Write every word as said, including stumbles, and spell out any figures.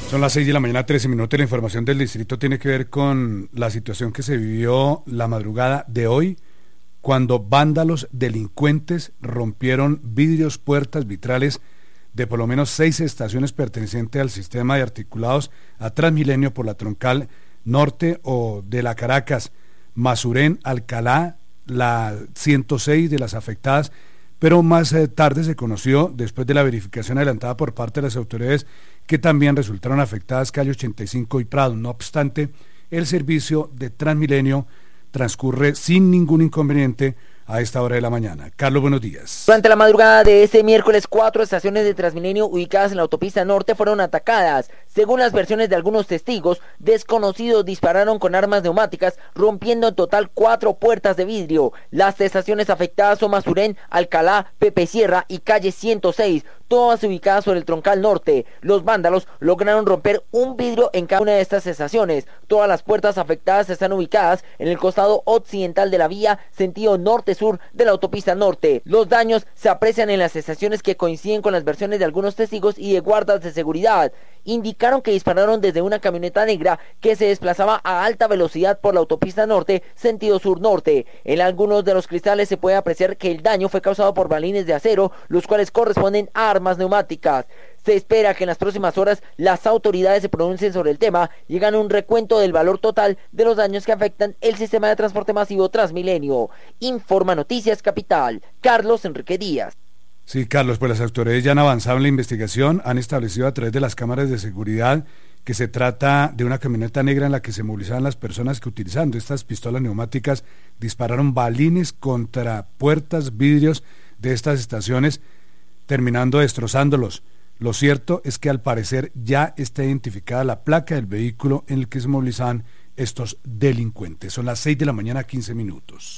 Son las seis de la mañana, trece minutos. La información del distrito tiene que ver con la situación que se vivió la madrugada de hoy, cuando vándalos delincuentes rompieron vidrios, puertas, vitrales de por lo menos seis estaciones pertenecientes al sistema de articulados a Transmilenio por la Troncal Norte o de la Caracas, Masuren, Alcalá, la ciento seis de las afectadas, pero más eh, tarde se conoció, después de la verificación adelantada por parte de las autoridades, que también resultaron afectadas calle ochenta y cinco y Prado. No obstante, el servicio de Transmilenio transcurre sin ningún inconveniente a esta hora de la mañana. Carlos, buenos días. Durante la madrugada de este miércoles, cuatro estaciones de Transmilenio ubicadas en la autopista norte fueron atacadas. Según las versiones de algunos testigos, desconocidos dispararon con armas neumáticas, rompiendo en total cuatro puertas de vidrio. Las estaciones afectadas son Masuren, Alcalá, Pepe Sierra y calle ciento seis, todas ubicadas sobre el Troncal Norte. Los vándalos lograron romper un vidrio en cada una de estas estaciones. Todas las puertas afectadas están ubicadas en el costado occidental de la vía, sentido norte-sur de la autopista norte. Los daños se aprecian en las estaciones que coinciden con las versiones de algunos testigos y de guardas de seguridad. Indicaron que dispararon desde una camioneta negra que se desplazaba a alta velocidad por la autopista norte, sentido sur-norte. En algunos de los cristales se puede apreciar que el daño fue causado por balines de acero, los cuales corresponden a armas neumáticas. Se espera que en las próximas horas las autoridades se pronuncien sobre el tema y hagan un recuento del valor total de los daños que afectan el sistema de transporte masivo Transmilenio. Informa Noticias Capital, Carlos Enrique Díaz. Sí, Carlos, pues las autoridades ya han avanzado en la investigación, han establecido a través de las cámaras de seguridad que se trata de una camioneta negra en la que se movilizaban las personas que, utilizando estas pistolas neumáticas, dispararon balines contra puertas, vidrios de estas estaciones, terminando destrozándolos. Lo cierto es que al parecer ya está identificada la placa del vehículo en el que se movilizaban estos delincuentes. Son las seis de la mañana, quince minutos.